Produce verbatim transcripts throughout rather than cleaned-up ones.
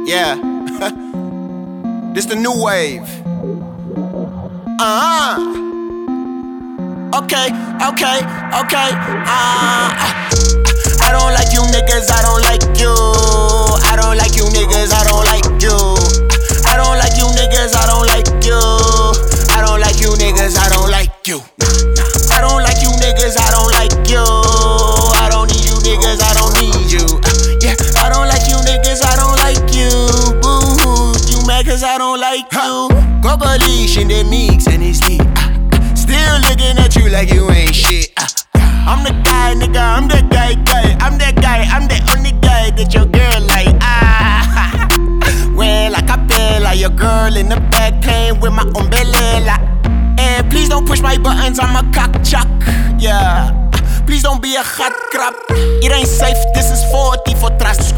Yeah. This the new wave. Uh-huh. Okay, okay, okay. Uh, I don't like you niggas, I don't like you. I don't like you niggas, I don't like you. I don't like you niggas, I don't like you. I don't like you niggas, I don't like you. I don't like you niggas, I don't like you. I don't need you niggas, I don't need you. Yeah, I don't like you niggas, I don't like you. Boo, you mad cause I don't like you. Coalition, they mix and it's me. Still looking at you like you ain't shit. I'm the guy, nigga, I'm the guy, guy. I'm that guy, I'm the only guy that your girl like. Ah, well, like a bella, your girl in the back playing with my umbrella. And please don't push my buttons, I'm a cock chuck. Yeah, please don't be a hot crap. It ain't safe, this is forty for trust.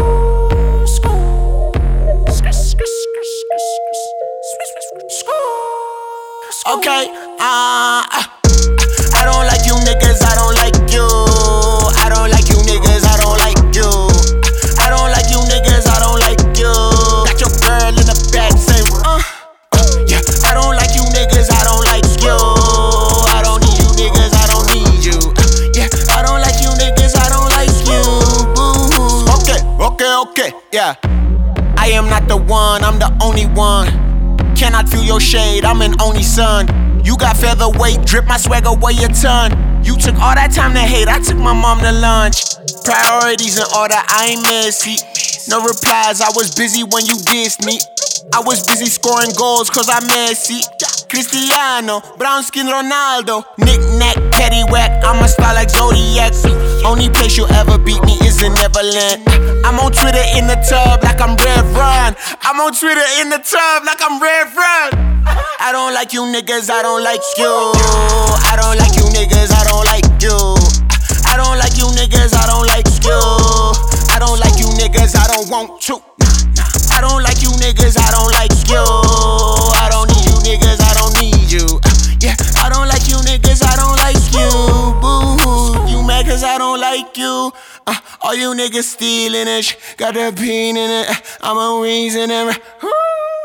Okay, uh, I don't like you niggas, I don't like you. I don't like you niggas, I don't like you. I don't like you niggas, I don't like you. Got your girl in the back saying, uh, uh, yeah. I don't like you niggas, I don't like you. I don't need you niggas, I don't need you. Uh, yeah, I don't like you niggas, I don't like you. Boo. Okay, okay, okay, yeah. I am not the one, I'm the only one. Cannot feel your shade, I'm an only son. You got featherweight, drip my swag away a ton. You took all that time to hate, I took my mom to lunch. Priorities in order, I ain't messy. No replies, I was busy when you dissed me. I was busy scoring goals cause I'm Messi. Cristiano, brown skin Ronaldo. Knick-knack, paddywhack, I'm a star like Zodiac. Only place you'll ever beat me is in Neverland. I'm on Twitter in the tub like I'm Rev Run. I'm on Twitter in the tub like I'm Rev Run. I don't like you niggas, I don't like you. I don't like you niggas, I don't like you. I don't like you niggas, I don't like you. I don't like you niggas, I don't want to. I don't like you niggas, I don't like you. I don't need you niggas, I don't need you. Yeah, I don't like you niggas, I don't like you. Boo, you mad cause I don't like you. Uh, all you niggas stealing it, got the bean in it. I'm a reason.